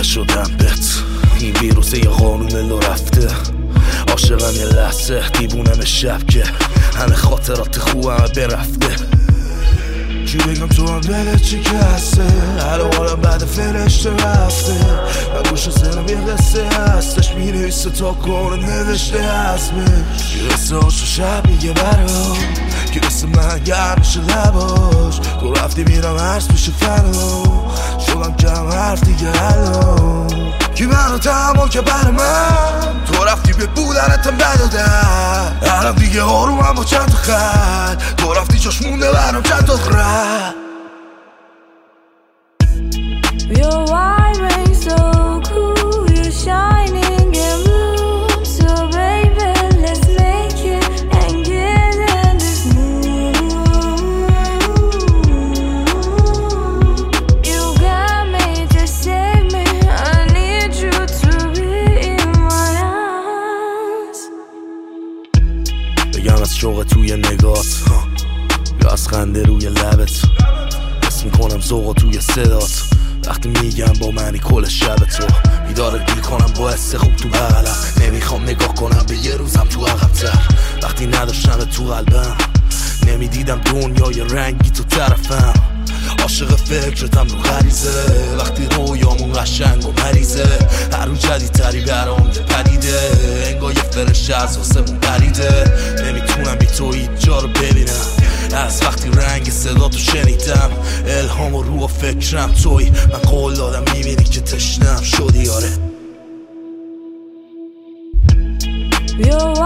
زنده شدم بهت. این ویروس یه قانون لو رفته، عاشقم یه لحظه، دیوونم شب که همه خاطرات خوبم برفته. چی بگم تو هم دلت چی که هسته، حالم بعد فرشته رفته. من گوش سرم یه قصه هستش، می‌نویسه تا کنه نوشته اسمش. یه قصه هاشو شب میگه برام، که قصه من گرم میشه لباش. تو رفتی میرم عرض میشه فنا، شدم کم حرف دیگه الان. کی منو تحمل که بر من، تو رفتی به بودنتم ندادن. الان دیگه آرومم با چند تا خط، تو رفتی جاش مونده برام چند تا خرد. Your wiring so cool, you're shining in blue. So baby, let's make it and get in this mood. You got me, just save me. I need you to be in my arms. بگم از شوق توی نگات، یا از خنده روی لبت، حس میکنم ذوق توی صدات. وقتی میگم با منی کل شب تو بیدارت میکنم با حس خوب تو بغلم. نمیخوام نگاه کنم به یه روزم تو عقب‌تر، وقتی نداشتم تو قلبم. نمیدیدم دنیای رنگی تو طرفم، عاشق فکرتم رو غریزه. وقتی رویامون قشنگ و مریضه، هر رو جدیدتری برام پدیده. انگار یه فرشته از واسمون پریده، نمیتونم بی تو هیچ جا رو ببینم. از وقتی رنگ صدا تو شنیدم، الهام و رو و فکرم توی. من قول دادم میبینی که تشنم شدی. آره